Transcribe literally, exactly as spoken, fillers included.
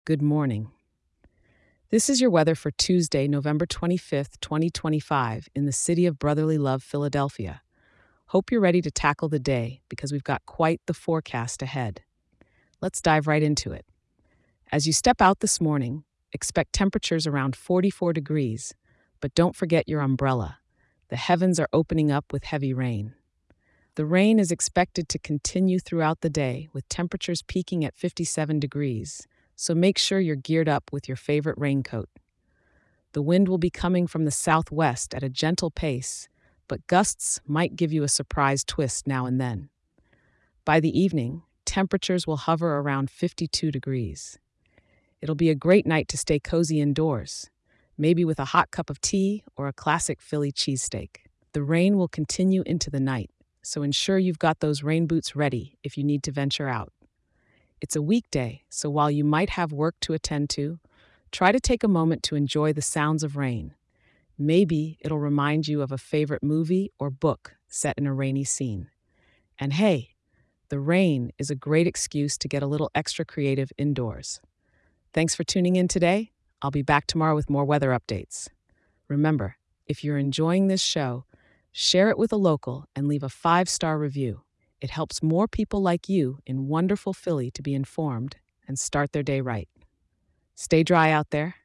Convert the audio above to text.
Good morning. This is your weather for Tuesday, November twenty-fifth, twenty twenty-five, in the city of brotherly love, Philadelphia. Hope you're ready to tackle the day because we've got quite the forecast ahead. Let's dive right into it. As you step out this morning, expect temperatures around forty-four degrees, but don't forget your umbrella. The heavens are opening up with heavy rain. The rain is expected to continue throughout the day, with temperatures peaking at fifty-seven degrees, so make sure you're geared up with your favorite raincoat. The wind will be coming from the southwest at a gentle pace, but gusts might give you a surprise twist now and then. By the evening, temperatures will hover around fifty-two degrees. It'll be a great night to stay cozy indoors, maybe with a hot cup of tea or a classic Philly cheesesteak. The rain will continue into the night, so ensure you've got those rain boots ready if you need to venture out. It's a weekday, so while you might have work to attend to, try to take a moment to enjoy the sounds of rain. Maybe it'll remind you of a favorite movie or book set in a rainy scene. And hey, the rain is a great excuse to get a little extra creative indoors. Thanks for tuning in today. I'll be back tomorrow with more weather updates. Remember, if you're enjoying this show, share it with a local and leave a five-star review. It helps more people like you in wonderful Philly to be informed and start their day right. Stay dry out there